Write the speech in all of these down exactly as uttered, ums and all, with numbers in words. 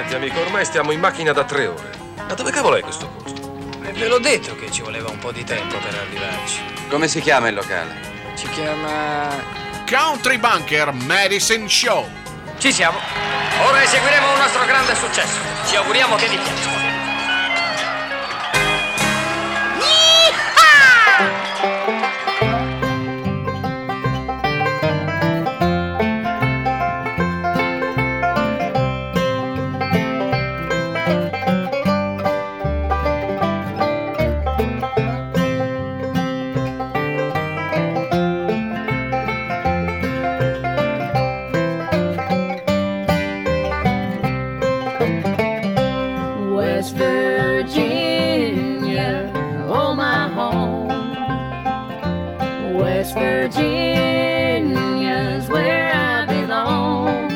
Senti amico, ormai stiamo in macchina da tre ore. Ma dove cavolo è questo posto? E ve l'ho detto che ci voleva un po' di tempo per arrivarci. Come si chiama il locale? Si chiama... Country Bunker Medicine Show. Ci siamo. Ora eseguiremo un nostro grande successo. Ci auguriamo che vi piaccia. Virginia's where I belong.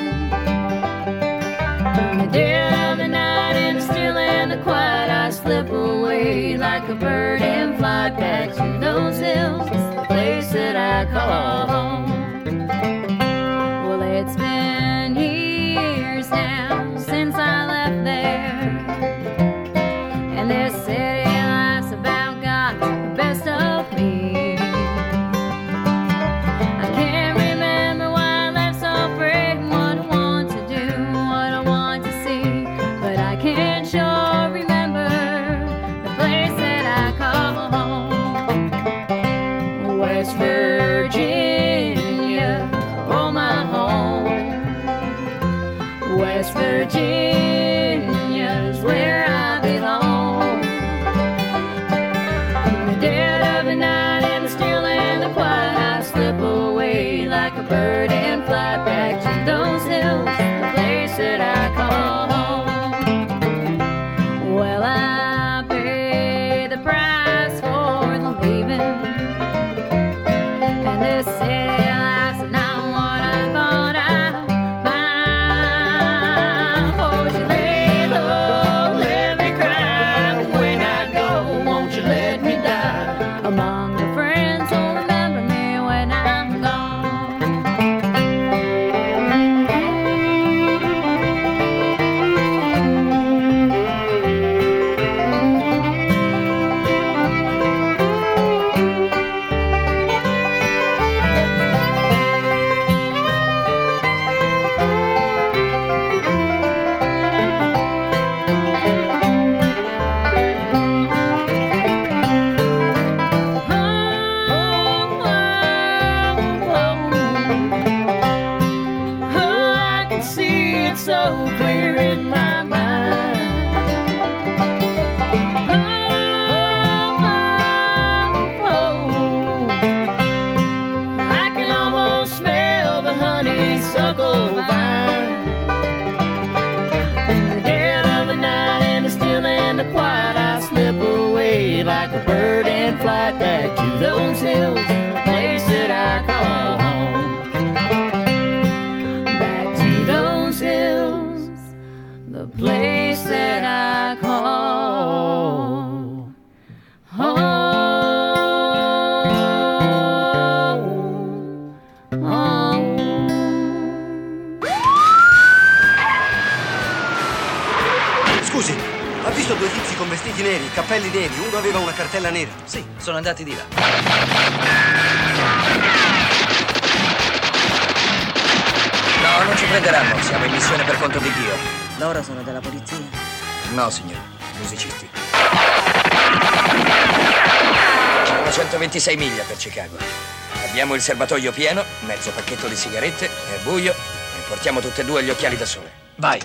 In the dead of the night, in the still and the quiet, I slip away like a bird and fly back to those hills, the place that I call home. Well, it's been years now since I left there, and this city life's about got the best of me. Virginia, oh my home. West Virginia's where I belong. In the dead of the night, in the still and the quiet, I slip away like a bird and fly back to those hills, the place that I call home. Well, I pay the price for the leaving. This city life's not what I thought I'd find. Oh, you lay low, let me cry. When I go, won't you let me die among the friends who'll remember me when I'm gone. So clear in my mind. Oh, oh, oh. I can almost smell the honeysuckle vine. In the dead of the night, in the still and the quiet, I slip away like a bird and fly back to those hills, the place that I call home. Back to those hills, the place that I call home. Home. Scusi, ha visto due tizi con vestiti neri, cappelli neri, uno aveva una cartella nera? Sì, sono andati di là. No, non ci prenderanno, siamo in missione per conto di Dio. Loro sono della polizia? No, signore, musicisti. Sono centoventisei miglia per Chicago. Abbiamo il serbatoio pieno, mezzo pacchetto di sigarette, è buio e portiamo tutte e due gli occhiali da sole. Vai!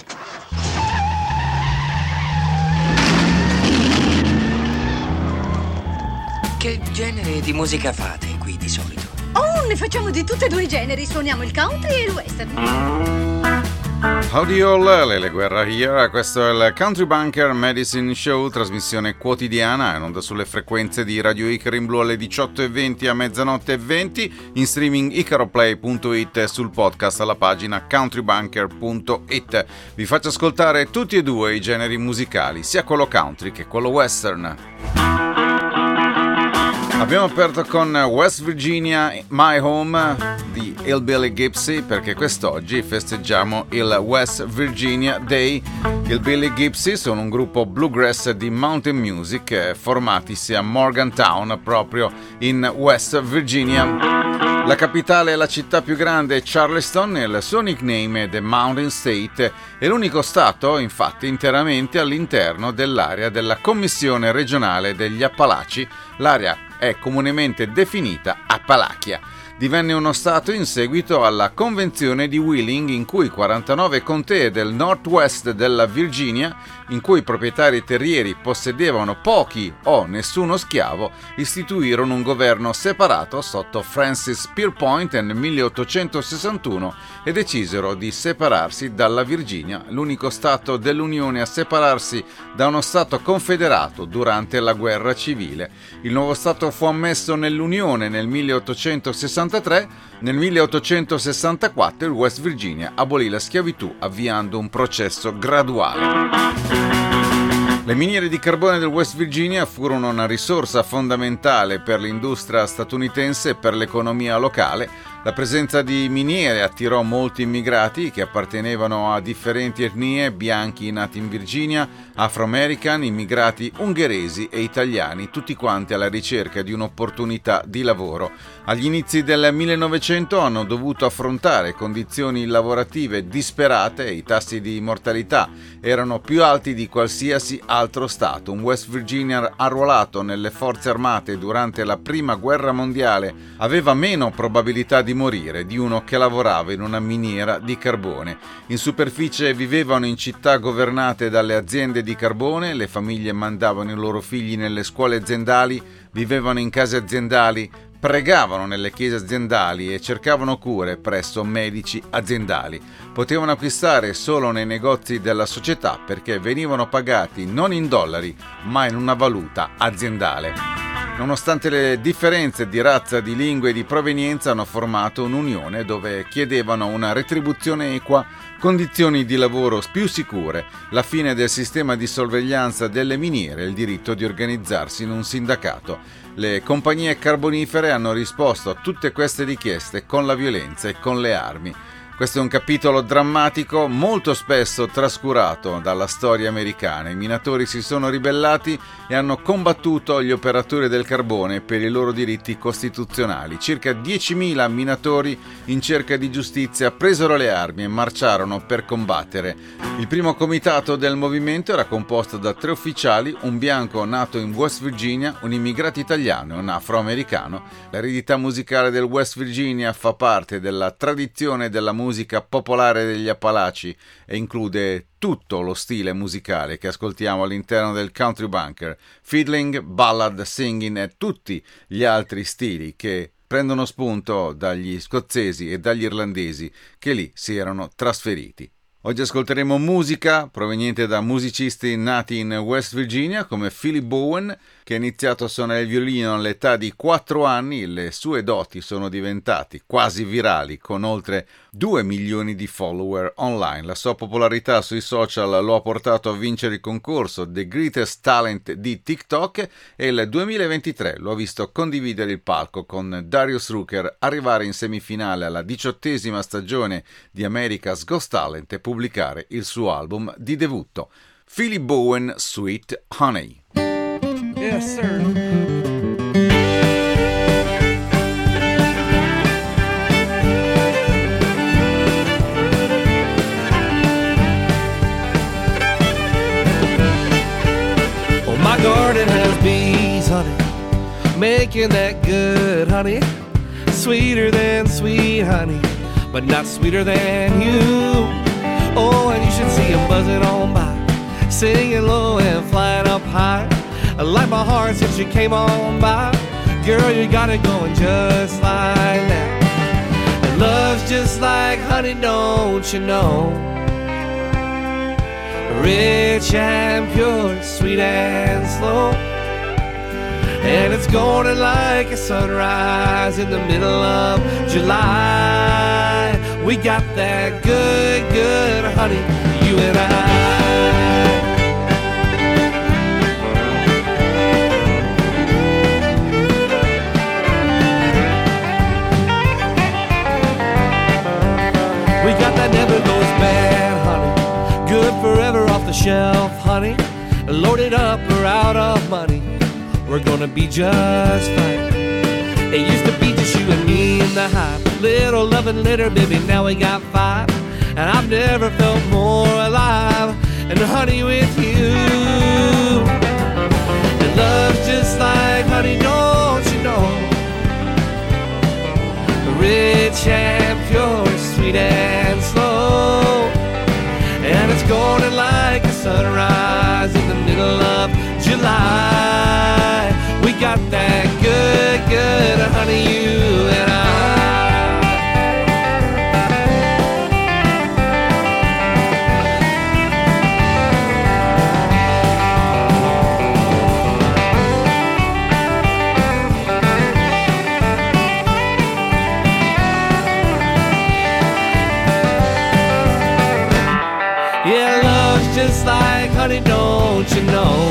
Che genere di musica fate qui di solito? Oh, ne facciamo di tutti e due i generi, suoniamo il country e il western. Howdy all, Lele Guerra here, questo è il Country Bunker Medicine Show, trasmissione quotidiana in onda sulle frequenze di Radio Icaro in blu alle diciotto e venti, a mezzanotte e venti, in streaming icaroplay punto it e sul podcast alla pagina countrybunker punto it. Vi faccio ascoltare tutti e due i generi musicali, sia quello country che quello western. Abbiamo aperto con West Virginia, My Home di Hillbilly Gypsy, perché quest'oggi festeggiamo il West Virginia Day. Hillbilly Gypsy sono un gruppo bluegrass di mountain music formatisi a Morgantown, proprio in West Virginia. La capitale e la città più grande è Charleston e il suo nickname è The Mountain State. È l'unico stato, infatti, interamente all'interno dell'area della Commissione regionale degli Appalachi. L'area è comunemente definita Appalachia. Divenne uno stato in seguito alla Convenzione di Wheeling, in cui quarantanove contee del nord-west della Virginia, in cui i proprietari terrieri possedevano pochi o nessuno schiavo, istituirono un governo separato sotto Francis Pierpont nel milleottocentosessantuno e decisero di separarsi dalla Virginia, l'unico stato dell'Unione a separarsi da uno stato confederato durante la guerra civile. Il nuovo stato fu ammesso nell'Unione nel milleottocentosessantuno. Nel milleottocentosessantaquattro il West Virginia abolì la schiavitù avviando un processo graduale. Le miniere di carbone del West Virginia furono una risorsa fondamentale per l'industria statunitense e per l'economia locale. La presenza di miniere attirò molti immigrati che appartenevano a differenti etnie, bianchi nati in Virginia, afro-american, immigrati ungheresi e italiani, tutti quanti alla ricerca di un'opportunità di lavoro. Agli inizi del millenovecento hanno dovuto affrontare condizioni lavorative disperate e i tassi di mortalità erano più alti di qualsiasi altro stato. Un West Virginia arruolato nelle forze armate durante la prima guerra mondiale aveva meno probabilità di morire di uno che lavorava in una miniera di carbone. In superficie vivevano in città governate dalle aziende di carbone, le famiglie mandavano i loro figli nelle scuole aziendali, vivevano in case aziendali, pregavano nelle chiese aziendali e cercavano cure presso medici aziendali. Potevano acquistare solo nei negozi della società perché venivano pagati non in dollari ma in una valuta aziendale. Nonostante le differenze di razza, di lingua e di provenienza, hanno formato un'unione dove chiedevano una retribuzione equa, condizioni di lavoro più sicure, la fine del sistema di sorveglianza delle miniere e il diritto di organizzarsi in un sindacato. Le compagnie carbonifere hanno risposto a tutte queste richieste con la violenza e con le armi. Questo è un capitolo drammatico molto spesso trascurato dalla storia americana. I minatori si sono ribellati e hanno combattuto gli operatori del carbone per i loro diritti costituzionali. Circa diecimila minatori in cerca di giustizia presero le armi e marciarono per combattere. Il primo comitato del movimento era composto da tre ufficiali, un bianco nato in West Virginia, un immigrato italiano e un afroamericano. L'eredità musicale del West Virginia fa parte della tradizione della musica musica popolare degli Appalachi e include tutto lo stile musicale che ascoltiamo all'interno del Country Bunker, fiddling, ballad, singing e tutti gli altri stili che prendono spunto dagli scozzesi e dagli irlandesi che lì si erano trasferiti. Oggi ascolteremo musica proveniente da musicisti nati in West Virginia come Philip Bowen, che ha iniziato a suonare il violino all'età di quattro anni. Le sue doti sono diventati quasi virali, con oltre due milioni di follower online. La sua popolarità sui social lo ha portato a vincere il concorso The Greatest Talent di TikTok e il duemilaventitré lo ha visto condividere il palco con Darius Rucker, arrivare in semifinale alla diciottesima stagione di America's Got Talent e pubblicare il suo album di debutto. Philip Bowen, Sweet Honey. Yes, sir. Oh, my garden has bees, honey, making that good honey, sweeter than sweet honey, but not sweeter than you. Oh, and you should see them buzzing on by, singing low and flying up high, like my heart since you came on by. Girl, you got it going just like that. And love's just like honey, don't you know? Rich and pure, sweet and slow. And it's golden like a sunrise in the middle of July. We got that good, good honey, you and I. shelf, honey. Loaded up, we're out of money. We're gonna be just fine. It used to be just you and me in the hive. Little loving litter, baby, now we got five. And I've never felt more alive. And honey, with you, and love's just like honey, don't you know? Rich and pure, sweet and slow. And it's golden like a sunrise in the middle of July. We got that good, good honey, you and I. Yeah, love's just like honey, don't you know?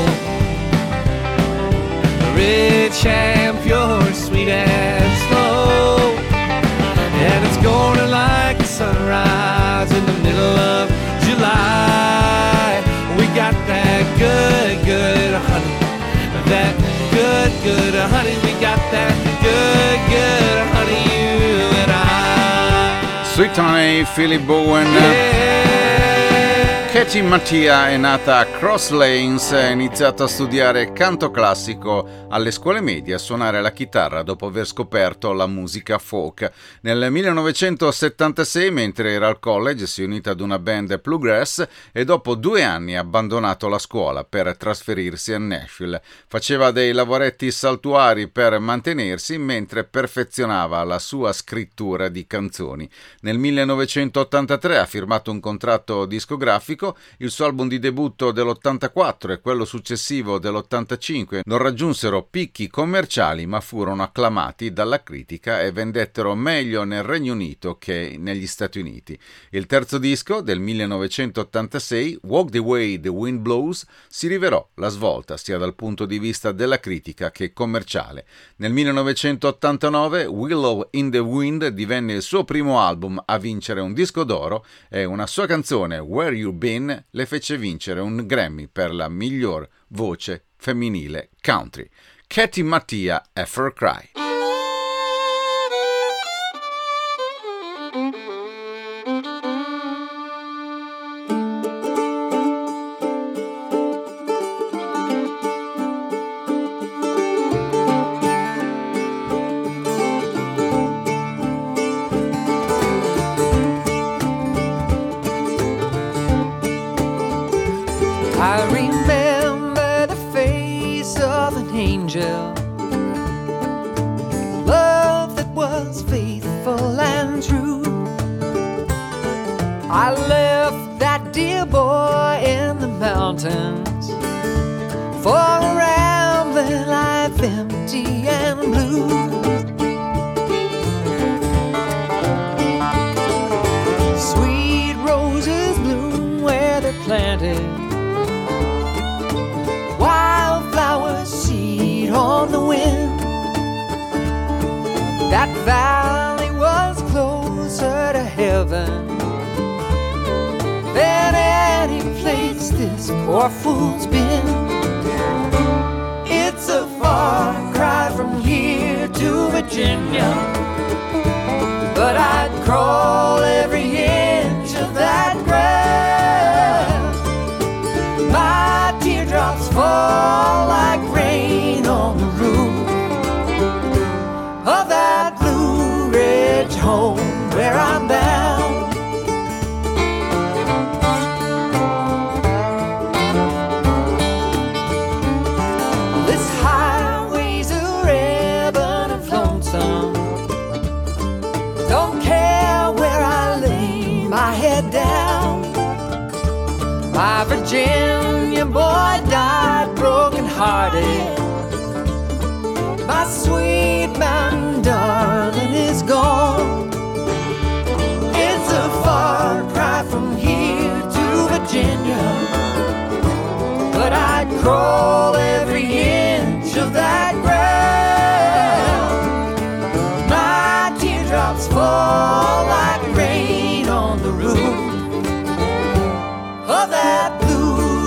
Rich and pure, sweet and slow. And it's golden like a sunrise in the middle of July. We got that good, good honey. That good, good honey. We got that good, good honey, you and I. Sweet Honey, Philip Bowen. Yeah. Katie Mattia è nata a Cross Lanes e ha iniziato a studiare canto classico alle scuole medie, a suonare la chitarra dopo aver scoperto la musica folk. Nel millenovecentosettantasei, mentre era al college, si è unita ad una band bluegrass e dopo due anni ha abbandonato la scuola per trasferirsi a Nashville. Faceva dei lavoretti saltuari per mantenersi mentre perfezionava la sua scrittura di canzoni. Nel millenovecentottantatré ha firmato un contratto discografico. Il suo album di debutto dell'ottantaquattro e quello successivo dell'ottantacinque non raggiunsero picchi commerciali, ma furono acclamati dalla critica e vendettero meglio nel Regno Unito che negli Stati Uniti. Il terzo disco del millenovecentottantasei, Walk the Way the Wind Blows, si rivelò la svolta sia dal punto di vista della critica che commerciale. Nel millenovecentottantanove Willow in the Wind divenne il suo primo album a vincere un disco d'oro e una sua canzone Where You Been le fece vincere un Grammy per la miglior voce femminile country. Katie Mattia, After Cry. I remember the face of an angel, love that was faithful and true. I left that dear boy in the mountains for a rambling life empty and blue. Sweet roses bloom where they're planted, wildflowers seed on the wind. That valley was closer to heaven than any place this poor fool's been. It's a far cry from here to Virginia, but I'd crawl every inch of that ground. My teardrops fall like rain on the roof of that Blue Ridge home where I'm bound. This highway's a ribbon of lonesome. Don't care where I lay my head down. My Virginia boy died broken hearted. My sweet mountain darling is gone. It's a far cry from here to Virginia, but I'd crawl every inch of that ground. My teardrops fall like rain on the roof of that Blue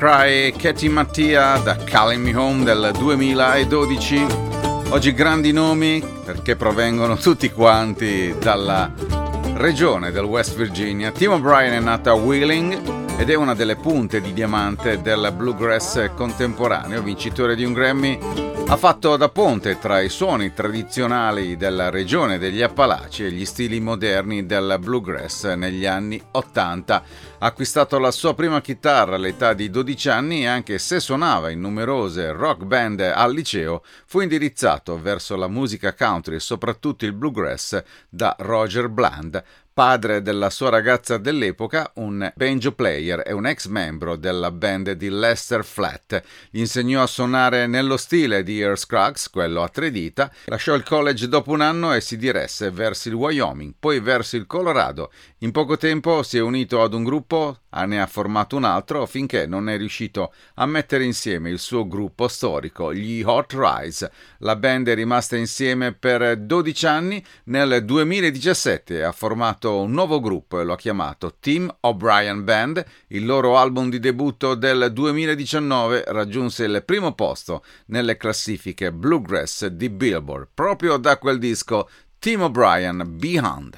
Cry e Katy Mattia da Calling Me Home del duemiladodici. Oggi grandi nomi perché provengono tutti quanti dalla regione del West Virginia. Tim O'Brien è nata a Wheeling ed è una delle punte di diamante del bluegrass contemporaneo, vincitore di un Grammy. Ha fatto da ponte tra i suoni tradizionali della regione degli Appalachi e gli stili moderni del bluegrass negli anni ottanta. Ha acquistato la sua prima chitarra all'età di dodici anni e anche se suonava in numerose rock band al liceo, fu indirizzato verso la musica country e soprattutto il bluegrass da Roger Bland, padre della sua ragazza dell'epoca, un banjo player e un ex membro della band di Lester Flatt. Gli insegnò a suonare nello stile di Earl Scruggs, quello a tre dita, lasciò il college dopo un anno e si diresse verso il Wyoming, poi verso il Colorado. In poco tempo si è unito ad un gruppo, ne ha formato un altro, finché non è riuscito a mettere insieme il suo gruppo storico, gli Hot Rides. La band è rimasta insieme per dodici anni, nel duemiladiciassette ha formato un nuovo gruppo e lo ha chiamato Tim O'Brien Band. Il loro album di debutto del duemiladiciannove raggiunse il primo posto nelle classifiche bluegrass di Billboard, proprio da quel disco Tim O'Brien Beyond.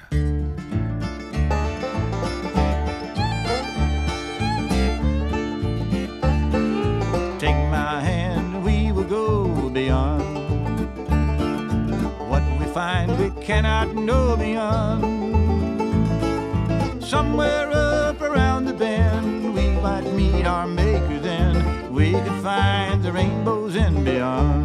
Take my hand, we will go beyond what we find we cannot know beyond. Somewhere up around the bend, we might meet our maker then. We could find the rainbows and beyond.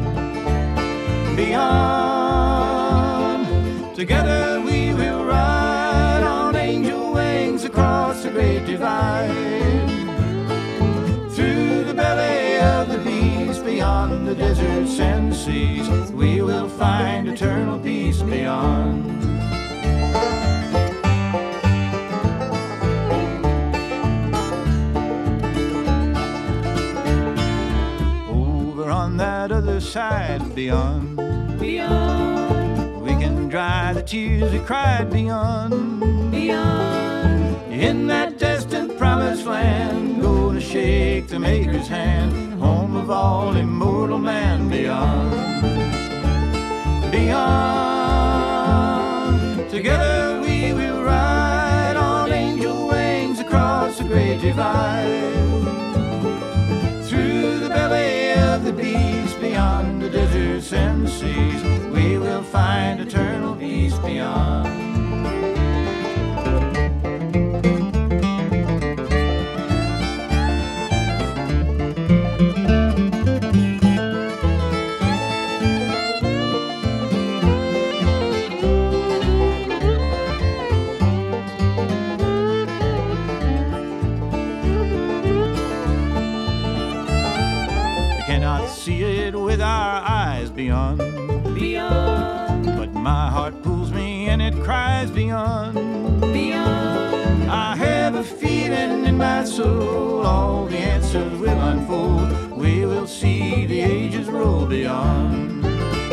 Beyond, together we will ride on angel wings across the great divide. Through the belly of the beast, beyond the deserts and seas, we will find eternal peace beyond. On that other side, beyond, beyond, we can dry the tears we cried beyond, beyond, in that distant promised land, go to shake the Maker's hand, home of all immortal man, beyond, beyond, together we will ride on angel wings across the great divide. Through the belly of the beast, beyond the deserts and seas, we will find eternal peace beyond. See it with our eyes beyond, beyond, but my heart pulls me and it cries beyond, beyond. I have a feeling in my soul all the answers will unfold. We will see the ages roll beyond,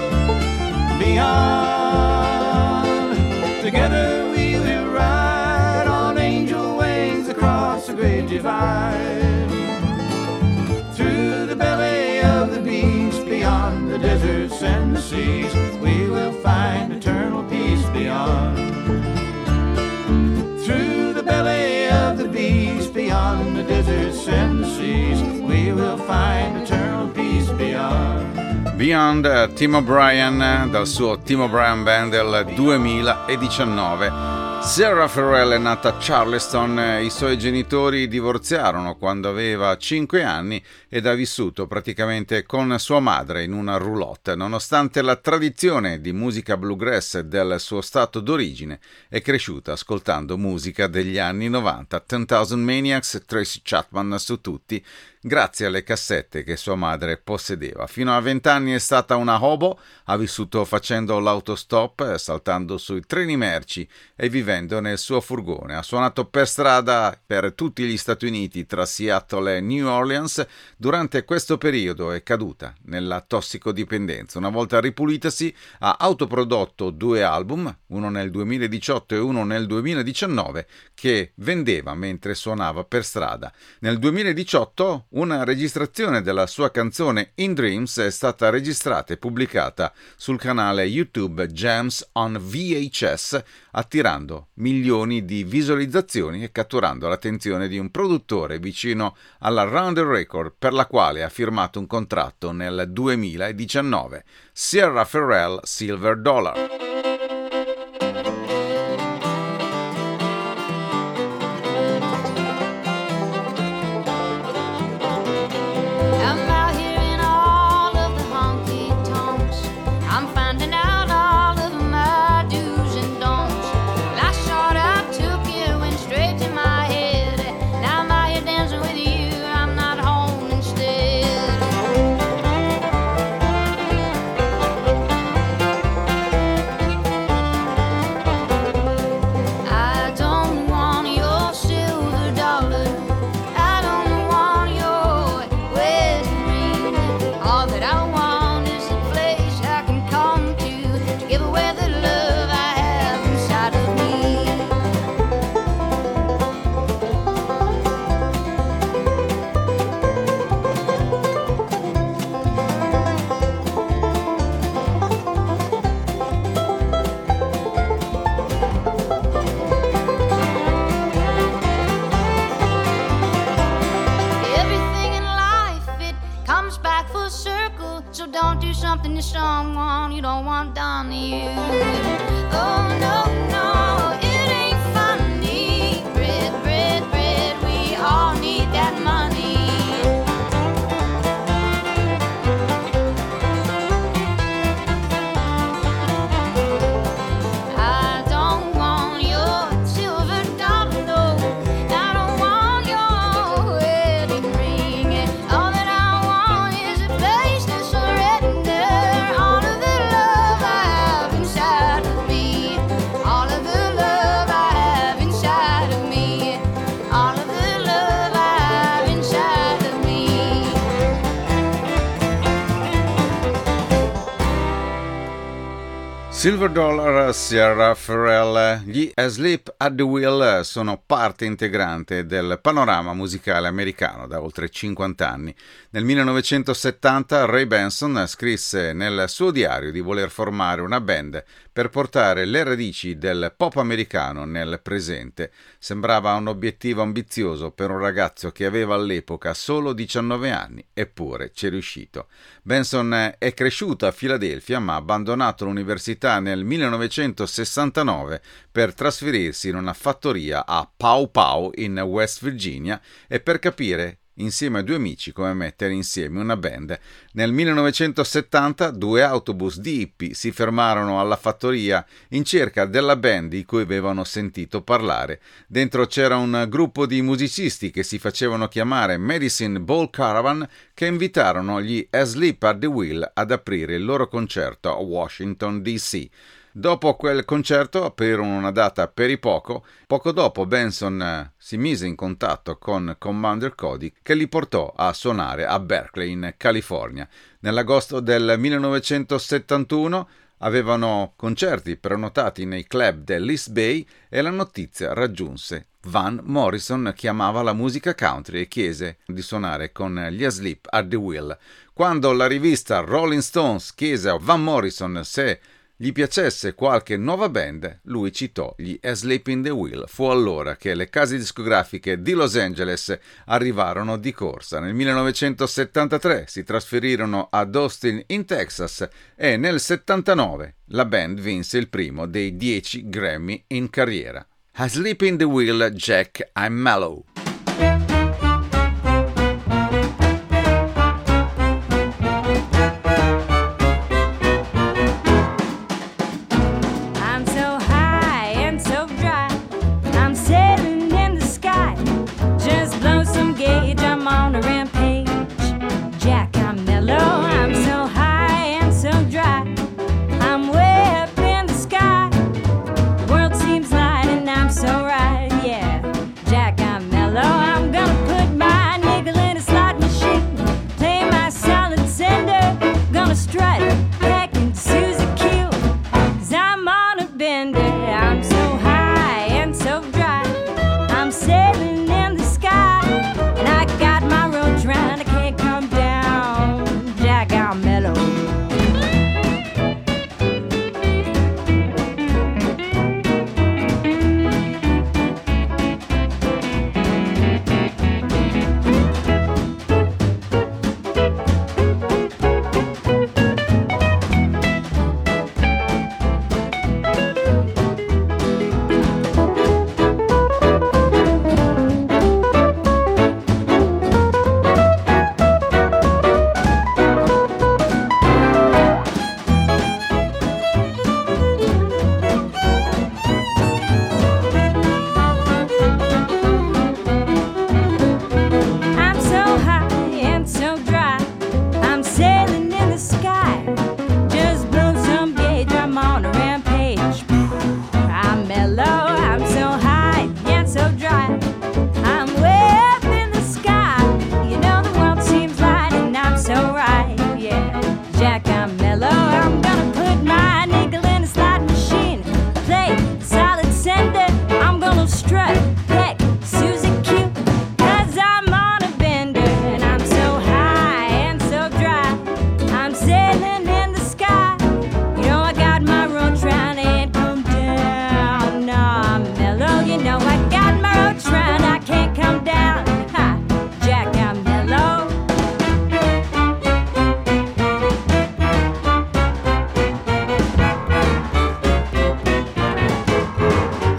beyond, together we will ride on angel wings across the great divide. Through the belly of the beast, beyond the deserts and the seas, we will find eternal peace beyond. Through the belly of the beast, beyond the deserts and the seas, we will find eternal peace beyond. Beyond, uh, Tim O'Brien dal suo Tim O'Brien Band del duemiladiciannove. Sarah Farrell è nata a Charleston, i suoi genitori divorziarono quando aveva cinque anni ed ha vissuto praticamente con sua madre in una roulotte. Nonostante la tradizione di musica bluegrass del suo stato d'origine, è cresciuta ascoltando musica degli anni novanta, ten thousand Maniacs, Tracy Chapman su tutti, grazie alle cassette che sua madre possedeva. Fino a vent'anni è stata una hobo, ha vissuto facendo l'autostop, saltando sui treni merci e vivendo nel suo furgone. Ha suonato per strada per tutti gli Stati Uniti, tra Seattle e New Orleans. Durante questo periodo è caduta nella tossicodipendenza. Una volta ripulitasi ha autoprodotto due album, uno nel duemiladiciotto e uno nel duemiladiciannove, che vendeva mentre suonava per strada. Nel duemiladiciotto una registrazione della sua canzone In Dreams è stata registrata e pubblicata sul canale YouTube Jams on V H S, attirando milioni di visualizzazioni e catturando l'attenzione di un produttore vicino alla Rounder Record, per la quale ha firmato un contratto nel duemiladiciannove. Sierra Ferrell Silver Dollar. Silver Dollar, Sierra Ferrell. Gli Asleep at the Wheel sono parte integrante del panorama musicale americano da oltre cinquanta anni. Nel millenovecentosettanta Ray Benson scrisse nel suo diario di voler formare una band per portare le radici del pop americano nel presente. Sembrava un obiettivo ambizioso per un ragazzo che aveva all'epoca solo diciannove anni, eppure ci è riuscito. Benson è cresciuto a Filadelfia, ma ha abbandonato l'università nel millenovecentosessantanove per trasferirsi in una fattoria a Paw Paw in West Virginia e per capire insieme a due amici come mettere insieme una band. Nel millenovecentosettanta due autobus di hippie si fermarono alla fattoria in cerca della band di cui avevano sentito parlare. Dentro c'era un gruppo di musicisti che si facevano chiamare Medicine Ball Caravan, che invitarono gli Asleep at the Wheel ad aprire il loro concerto a Washington D C. Dopo quel concerto aprirono una data per i poco. Poco dopo Benson eh, si mise in contatto con Commander Cody, che li portò a suonare a Berkeley in California. Nell'agosto del millenovecentosettantuno avevano concerti prenotati nei club dell'East Bay e la notizia raggiunse Van Morrison, che amava la musica country e chiese di suonare con gli Asleep at the Wheel. Quando la rivista Rolling Stones chiese a Van Morrison se gli piacesse qualche nuova band, lui citò gli Asleep in the Wheel. Fu allora che le case discografiche di Los Angeles arrivarono di corsa. Nel millenovecentosettantatré si trasferirono ad Austin in Texas e nel settantanove la band vinse il primo dei dieci Grammy in carriera. Asleep in the Wheel, Jack, I'm Mellow. On a rampage.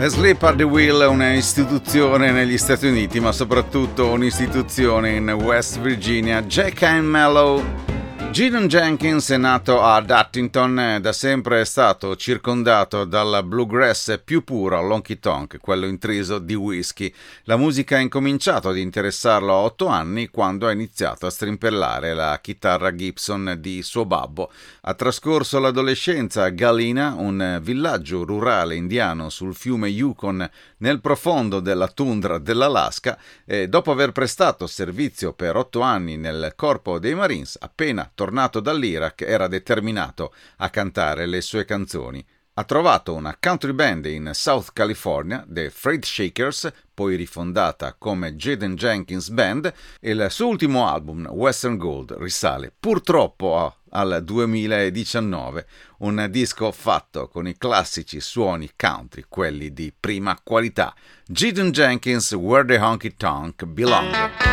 Asleep at the Wheel è un'istituzione negli Stati Uniti, ma soprattutto un'istituzione in West Virginia. Jack and Mellow. Gidon Jenkins è nato ad Huntington e da sempre è stato circondato dal bluegrass più puro, l'honky tonk, quello intriso di whisky. La musica ha incominciato ad interessarlo a otto anni quando ha iniziato a strimpellare la chitarra Gibson di suo babbo. Ha trascorso l'adolescenza a Galena, un villaggio rurale indiano sul fiume Yukon nel profondo della tundra dell'Alaska, e dopo aver prestato servizio per otto anni nel corpo dei Marines, appena tornato dall'Iraq era determinato a cantare le sue canzoni. Ha trovato una country band in South California, The Freight Shakers, poi rifondata come Gidon Jenkins Band, e il suo ultimo album, Western Gold, risale purtroppo al duemiladiciannove, un disco fatto con i classici suoni country, quelli di prima qualità. Gidon Jenkins, Where the Honky Tonk Belong.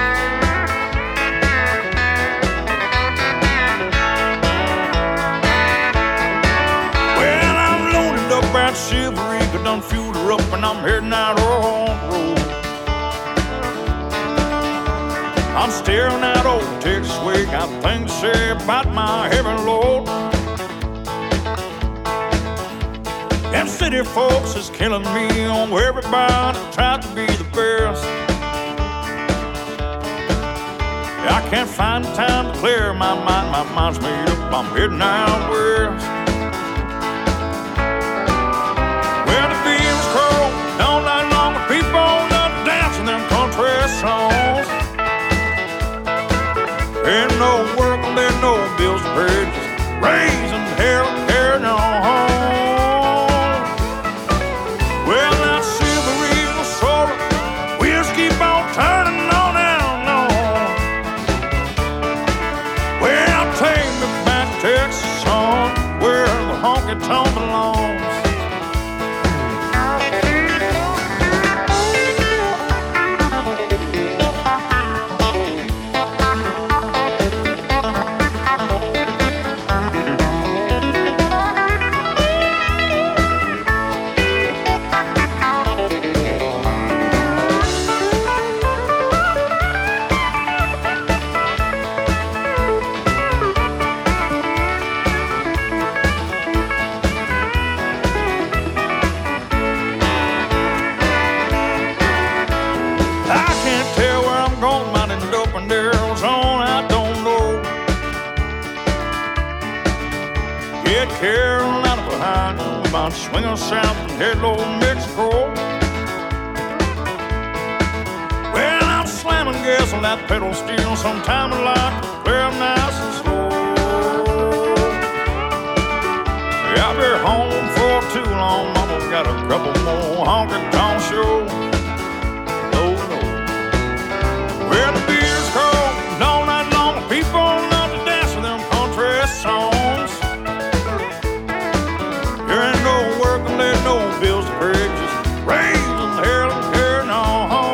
Chivalry, got done fueled her up and I'm heading out on the road. I'm staring out old Texas way, got things to say about my heavy load. Them city folks is killing me on where everybody tries to be the best. I can't find time to clear my mind, my mind's made up, I'm heading out west. Songs. Ain't no work, there's no bills to pay, just raising hell and carrying on. Well, that silvery little soda, we'll just keep on turning on and on. Well, take me back to Texas, son, where the honky tonk belongs. Carolina behind, we might swing us south and head to Mexico. Well, I'm slamming gas on that pedal steel, sometime I like to play nice and slow. Yeah, I've been home for too long, mama got a couple more honky-tonk shows. Oh no, well the beer's cold, all night long, people love to dance with them country songs. No bills to pay, just raising hell and carrying on.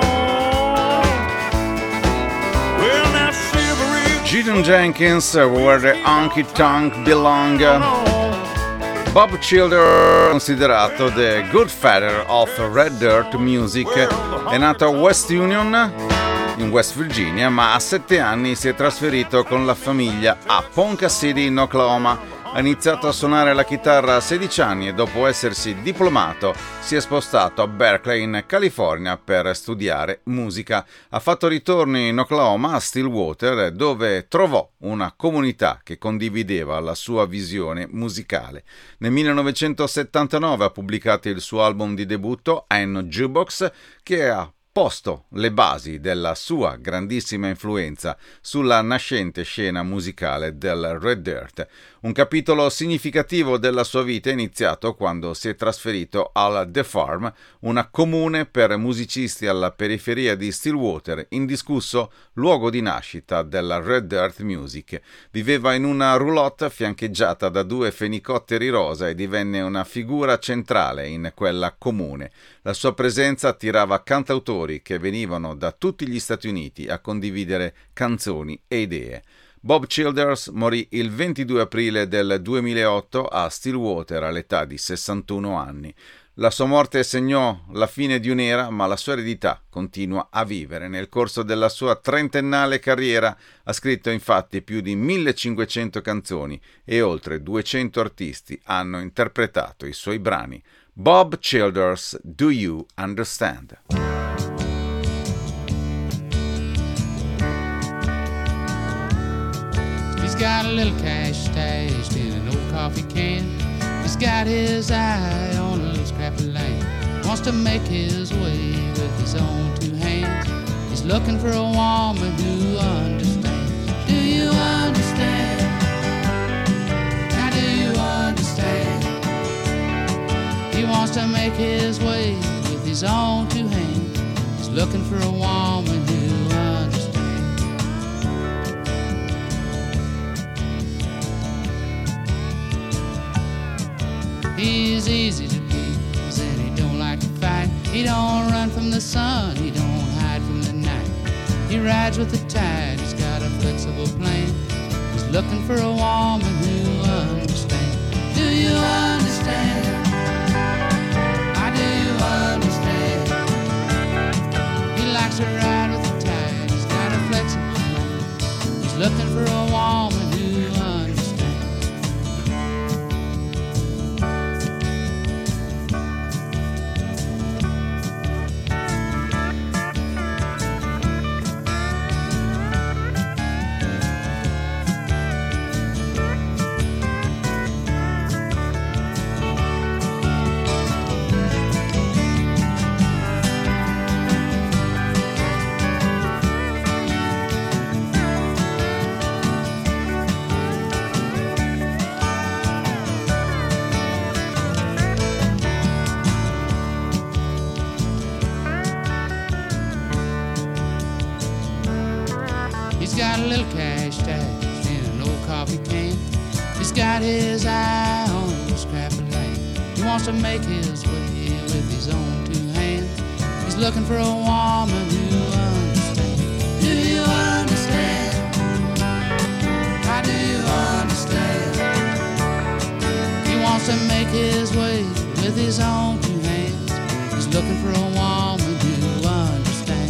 Well, now silvery Gidon Jenkins, Where the Honky Tonk Belong. Bob Childer, considerato the good father of Red Dirt Music, è nato a West Union, in West Virginia, ma a sette anni si è trasferito con la famiglia a Ponca City, in Oklahoma. Ha iniziato a suonare la chitarra a sedici anni e dopo essersi diplomato si è spostato a Berkeley in California per studiare musica. Ha fatto ritorno in Oklahoma, a Stillwater, dove trovò una comunità che condivideva la sua visione musicale. Nel millenovecentosettantanove ha pubblicato il suo album di debutto, I'm No Jukebox, che ha posto le basi della sua grandissima influenza sulla nascente scena musicale del Red Dirt. Un capitolo significativo della sua vita è iniziato quando si è trasferito alla The Farm, una comune per musicisti alla periferia di Stillwater, indiscusso luogo di nascita della Red Dirt Music. Viveva in una roulotte fiancheggiata da due fenicotteri rosa e divenne una figura centrale in quella comune. La sua presenza attirava cantautori che venivano da tutti gli Stati Uniti a condividere canzoni e idee. Bob Childers morì il ventidue aprile del duemilaotto a Stillwater all'età di sessantuno anni. La sua morte segnò la fine di un'era, ma la sua eredità continua a vivere. Nel corso della sua trentennale carriera ha scritto infatti più di millecinquecento canzoni e oltre duecento artisti hanno interpretato i suoi brani. Bob Childers, Do You Understand? He's got a little cash stashed in an old coffee can. He's got his eye on a little scrap of land. Wants to make his way with his own two hands. He's looking for a woman who understands. Do you understand? Now do you understand? He wants to make his way with his own two hands. He's looking for a woman who understands. He's easy to please and he don't like to fight. He don't run from the sun, he don't hide from the night. He rides with the tide, he's got a flexible plan. He's looking for a woman who understands. Do you understand? I do you understand? He likes to ride with the tide, he's got a flexible plan. He's looking for a woman who understands. He's got a little cash stashed in an old coffee can. He's got his eye on a scrap of land. He wants to make his way with his own two hands. He's looking for a woman who understands. Do you understand? How do you understand? He wants to make his way with his own two hands. He's looking for a woman who understands.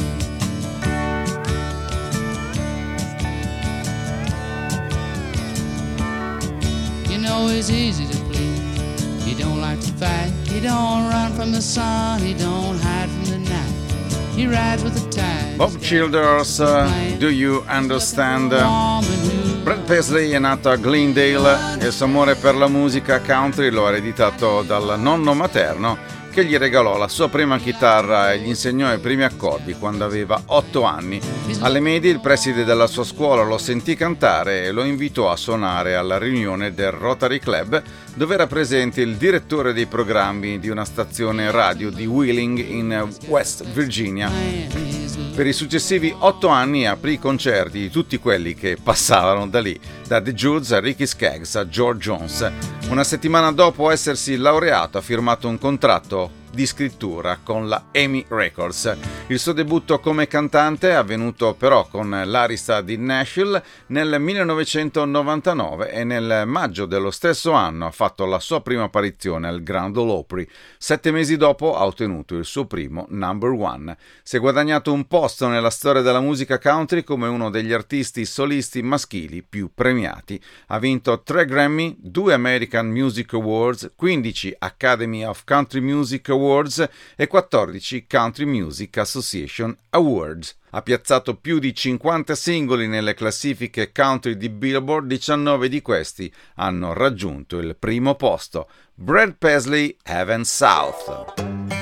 You know he's easy to please. He don't like to fight. He don't run from the sun. He don't hide from the night. He rides with the tide. Bob Childers, uh, Do You Understand? Brad Paisley è nato a Glendale e il suo amore per la musica country lo ha ereditato dal nonno materno, che gli regalò la sua prima chitarra e gli insegnò i primi accordi quando aveva otto anni. Alle medie il preside della sua scuola lo sentì cantare e lo invitò a suonare alla riunione del Rotary Club, dove era presente il direttore dei programmi di una stazione radio di Wheeling in West Virginia. Per i successivi otto anni aprì i concerti di tutti quelli che passavano da lì, da The Judds a Ricky Skaggs a George Jones. Una settimana dopo essersi laureato ha firmato un contratto di scrittura con la EMI Records. Il suo debutto come cantante è avvenuto però con l'Arista di Nashville nel millenovecentonovantanove e nel maggio dello stesso anno ha fatto la sua prima apparizione al Grand Ole Opry. Sette mesi dopo ha ottenuto il suo primo number one. Si è guadagnato un posto nella storia della musica country come uno degli artisti solisti maschili più premiati. Ha vinto tre Grammy, due American Music Awards, quindici Academy of Country Music Awards e quattordici Country Music Association Awards. Ha piazzato più di cinquanta singoli nelle classifiche country di Billboard, diciannove di questi hanno raggiunto il primo posto. Brad Paisley, Heaven South.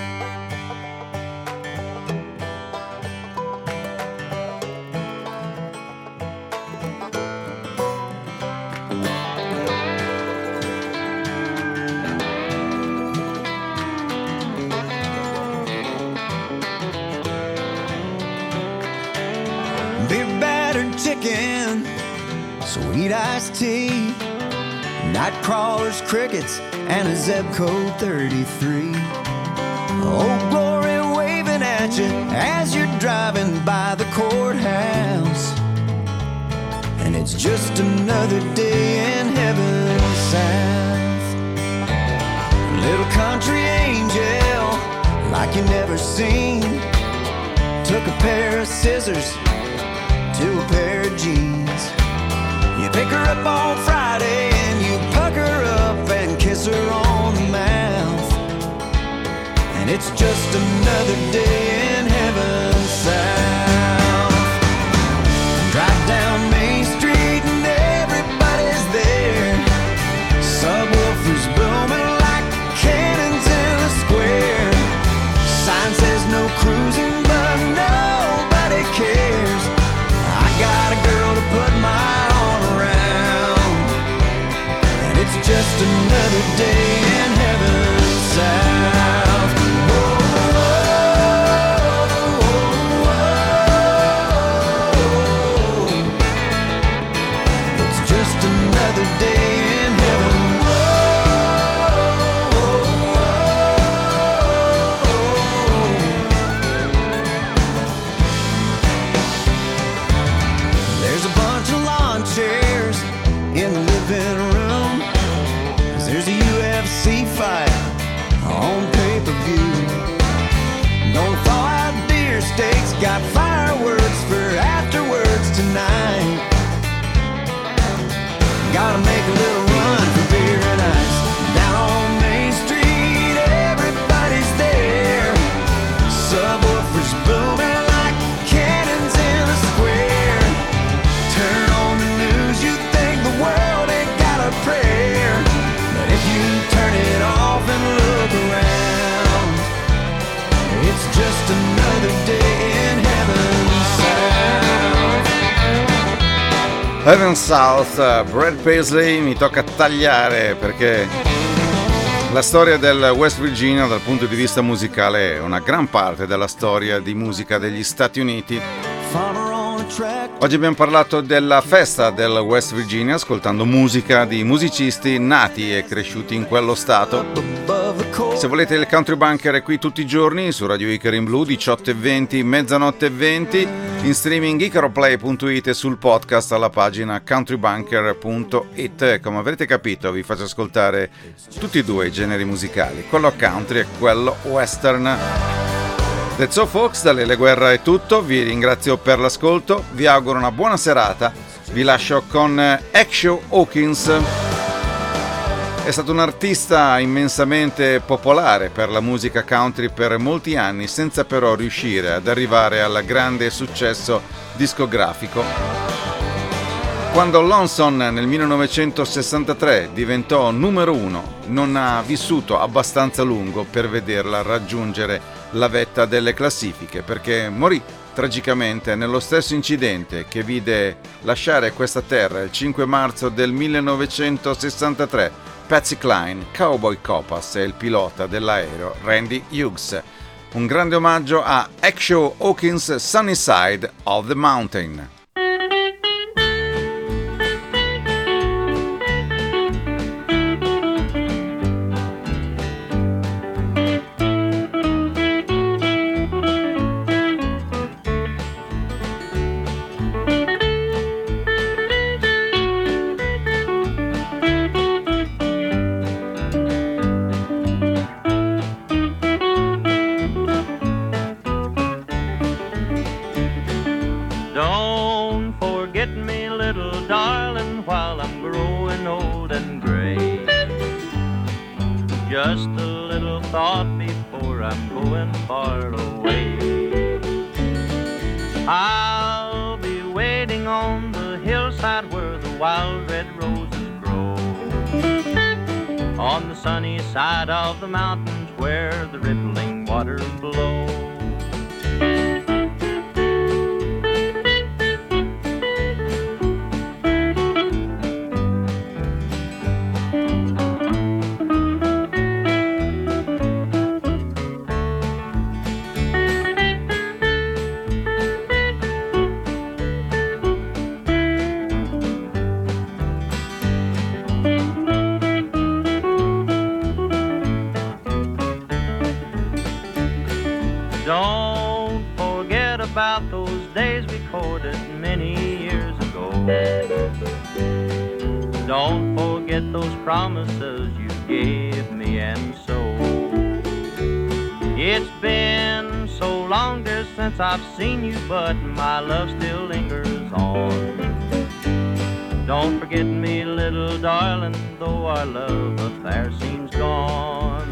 Chicken, sweet iced tea, night crawlers, crickets, and a Zebco thirty-three. Old Glory waving at you as you're driving by the courthouse. And it's just another day in heaven south. Little country angel pair of scissors to a pair of jeans. You pick her up on Friday and you puck her up and kiss her on the mouth. And it's just another day in heaven south. Drive down Main Street and everybody's there. Subwoofers booming like cannons in a square. Sign says no cruising, but nobody cares. I got a girl to put my arm around, and it's just another day in heaven south. Whoa, whoa, whoa, whoa. It's just another day in heaven. There's a bunch of lawn chairs in the living room, 'cause there's a U F C fight on pay-per-view. Gonna thaw out deer steaks, got fireworks for afterwards tonight. Gotta make a little run for beer and ice. Down on Main Street, everybody's there. Subwoofers booming like cannons in a square. Turn on the news, you think the world ain't got a prayer. But if you turn it off and look around, it's just another day in heaven south. Heaven South, uh, Brad Paisley. Mi tocca tagliare perché la storia del West Virginia dal punto di vista musicale è una gran parte della storia di musica degli Stati Uniti. Oggi abbiamo parlato della festa del West Virginia ascoltando musica di musicisti nati e cresciuti in quello stato. Se volete il Country Bunker è qui tutti i giorni su Radio Icaro in Blu, diciotto e venti, mezzanotte e venti, in streaming icaroplay punto it e sul podcast alla pagina countrybunker punto it. Come avrete capito vi faccio ascoltare tutti e due i generi musicali, quello country e quello western. That's all folks, da Lele Guerra è tutto, vi ringrazio per l'ascolto, vi auguro una buona serata, vi lascio con Action Hawkins. È stato un artista immensamente popolare per la musica country per molti anni, senza però riuscire ad arrivare al grande successo discografico. Quando Lonesome nel millenovecentosessantatré diventò numero uno, non ha vissuto abbastanza lungo per vederla raggiungere la vetta delle classifiche, perché morì tragicamente nello stesso incidente che vide lasciare questa terra il cinque marzo del millenovecentosessantatré Patsy Cline, Cowboy Copas e il pilota dell'aereo Randy Hughes. Un grande omaggio a Action Hawkins' Sunny Side of the Mountain. Just a little thought before I'm going far away. I'll be waiting on the hillside where the wild red roses grow, on the sunny side of the mountains where the rippling waters flow. Don't forget about those days recorded many years ago. Don't forget those promises you gave me, and so it's been so longest since I've seen you, but my love still lingers on. Don't forget me, little darling, though our love affair seems gone.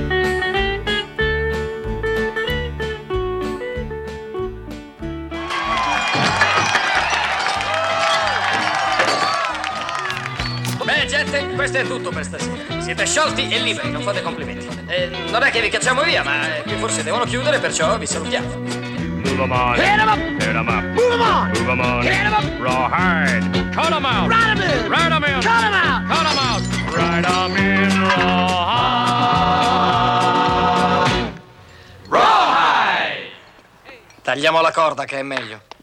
Beh, gente, questo è tutto per stasera. Siete sciolti e liberi, non fate complimenti. Eh, non è che vi cacciamo via, ma eh, qui forse devono chiudere, perciò vi salutiamo. Move 'em on. Hit 'em up. Hit 'em up. Move 'em on. Move 'em on. Hit 'em up. Rawhide. Cut 'em out. Ride 'em in. Ride 'em in. Cut 'em out. Cut 'em out. Ride 'em in. Rawhide. Rawhide. Tagliamo la corda che è meglio.